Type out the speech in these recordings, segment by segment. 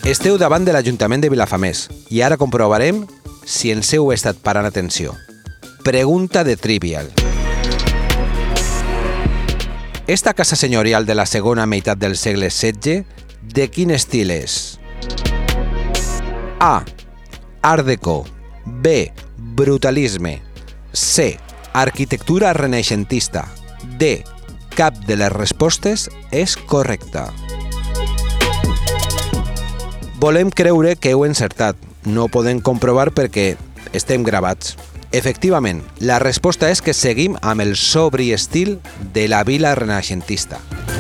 Esteu davant de l'Ajuntament de Vilafamés i ara comprovarem si ens heu estat parant atenció. Pregunta de Trivial. Esta casa senyorial de la segona meitat del segle XVI, de quin estil és? A. Art Deco. B. Brutalisme. C. Arquitectura renaixentista. D. Cap de les respostes és correcta. Volem creure que heu encertat. No ho podem comprovar perquè estem gravats. Efectivament, la resposta és que seguim amb el sobri estil de la vila renaixentista.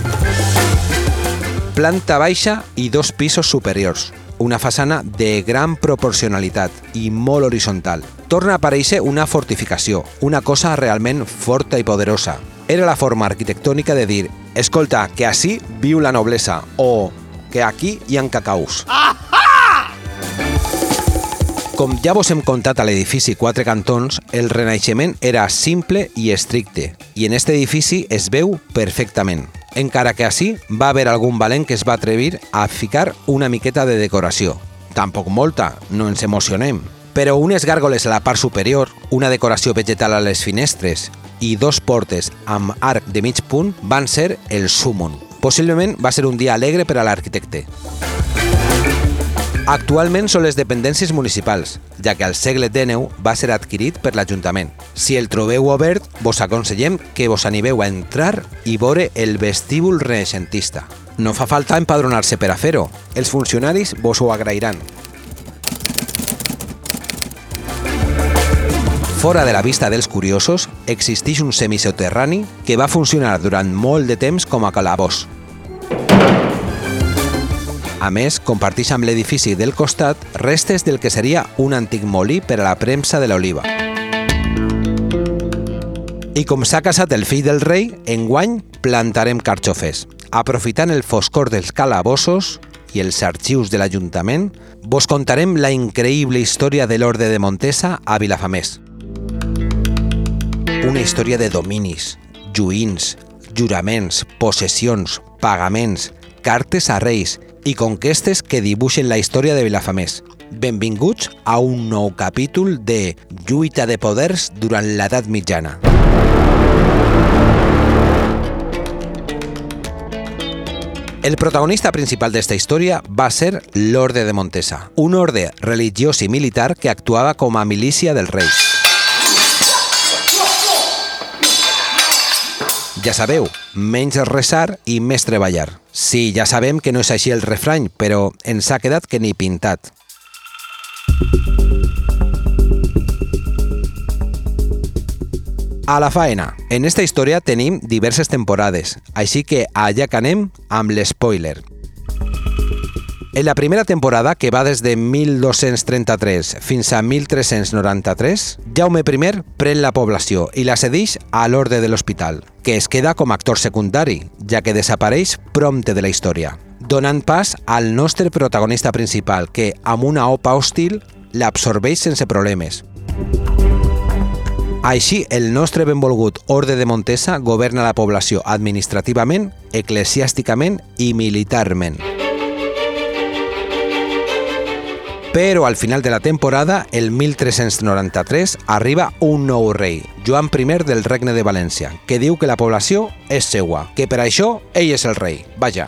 Planta baixa i 2 pisos superiors. Una façana de gran proporcionalitat i molt horitzontal. Torna a aparèixer una fortificació, una cosa realment forta i poderosa. Era la forma arquitectònica de dir «Escolta, que ací viu la noblesa» o «que aquí hi ha cacaus». Com ja vos hem contat a l'edifici Quatre Cantons, el Renaixement era simple i estricte, i en este edifici es veu perfectament. Encara que ací va haver algun valent que es va atrevir a ficar una miqueta de decoració. Tampoc molta, no ens emocionem. Però unes gàrgoles a la part superior, una decoració vegetal a les finestres i 2 portes amb arc de mig punt van ser el súmmum. Possiblement va ser un dia alegre per a l'arquitecte. Actualment són les dependències municipals, ja que al segle XIX va ser adquirit per l'Ajuntament. Si el trobeu obert, vos aconsellem que vos animeu a entrar i veure el vestíbul renaixentista. No fa falta empadronar-se per a fer-ho, els funcionaris vos ho agrairan. Fora de la vista dels curiosos, existeix un semisoterrani que va funcionar durant molt de temps com a calabós. A més, comparteix amb l'edifici del costat restes del que seria un antic molí per a la premsa de l'oliva. I com s'ha casat el fill del rei, enguany plantarem carxofes. Aprofitant el foscor dels calabossos i els arxius de l'Ajuntament, vos contarem la increïble història de l'Orde de Montesa a Vilafamés. Una història de dominis, juïns, juraments, possessions, pagaments, cartes a reis i conquestes que dibuixen la història de Vilafamés. Benvinguts a un nou capítol de Lluita de poders durant l'edat mitjana. El protagonista principal d'esta història va ser l'Orde de Montesa, un orde religiós i militar que actuava com a milícia del rei. Ja sabeu, menys resar i més treballar. Sí, ja sabem que no és així el refrany, però ens ha quedat que ni pintat. A la faena. En esta història tenim diverses temporades, així que allà que anem amb l'espoiler. En la primera temporada, que va des de 1233 fins a 1393, Jaume I pren la població i la cedeix a l'Orde de l'Hospital, que es queda com a actor secundari, ja que desapareix prompte de la història, donant pas al nostre protagonista principal, que, amb una opa hostil, l'absorbeix sense problemes. Així, el nostre benvolgut Orde de Montesa governa la població administrativament, eclesiàsticament i militarment. Però al final de la temporada, el 1393, arriba un nou rei, Joan I del Regne de València, que diu que la població és seua, que per això ell és el rei. Vaja.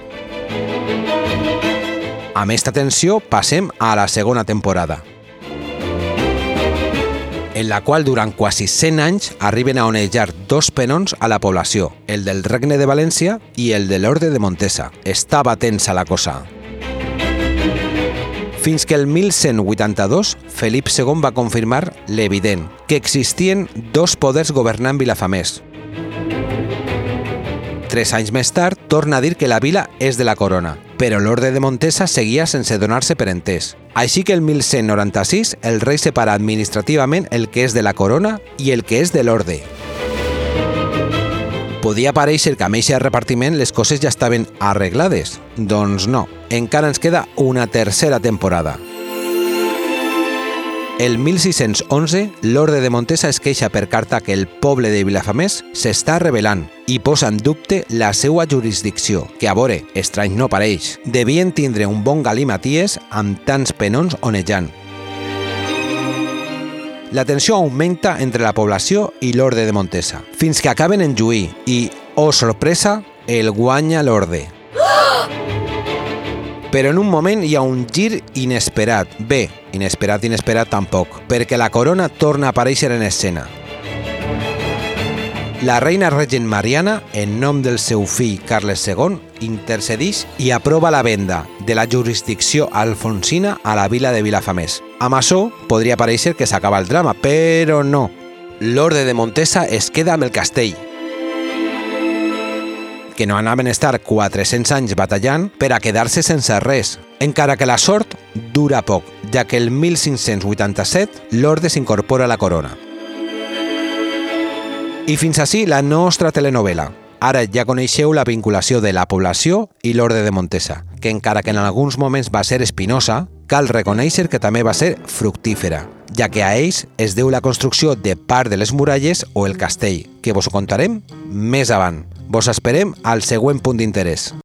Amb esta tensió passem a la segona temporada, en la qual durant quasi 100 anys arriben a onejar 2 penons a la població, el del Regne de València i el de l'Orde de Montesa. Estava tensa la cosa. Fins que el 1182, Felip II va confirmar l'evident, que existien 2 poders governant Vilafamés. 3 anys més tard, torna a dir que la vila és de la corona, però l'Orde de Montesa seguia sense donar-se per entès. Així que el 1196 el rei separa administrativament el que és de la corona i el que és de l'orde. Podia parèixer que amb aquest repartiment les coses ja estaven arreglades. Doncs no, encara ens queda una tercera temporada. El 1611, l'Orde de Montesa es queixa per carta que el poble de Vilafamés s'està rebel·lant i posa en dubte la seva jurisdicció, que a veure, estrany no pareix. Devien tindre un bon galimaties amb tants penons onejant. La tensió augmenta entre la població i l'Orde de Montesa, fins que acaben en juí i, oh sorpresa, el guanya l'Orde. Però en un moment hi ha un gir inesperat. Bé, inesperat tampoc, perquè la corona torna a aparèixer en escena. La reina regent Mariana, en nom del seu fill Carles II, intercedeix i aprova la venda de la jurisdicció alfonsina a la vila de Vilafamés. Amb això podria parèixer que s'acaba el drama, però no. L'Orde de Montesa es queda amb el castell, que no anaven a estar 400 anys batallant per a quedar-se sense res, encara que la sort dura poc, ja que el 1587 l'Orde s'incorpora a la corona. I fins ací la nostra telenovela. Ara ja coneixeu la vinculació de la població i l'Orde de Montesa, que encara que en alguns moments va ser espinosa, cal reconèixer que també va ser fructífera, ja que a ells es deu la construcció de part de les muralles o el castell, que vos ho contarem més avant. Vos esperem al següent punt d'interès.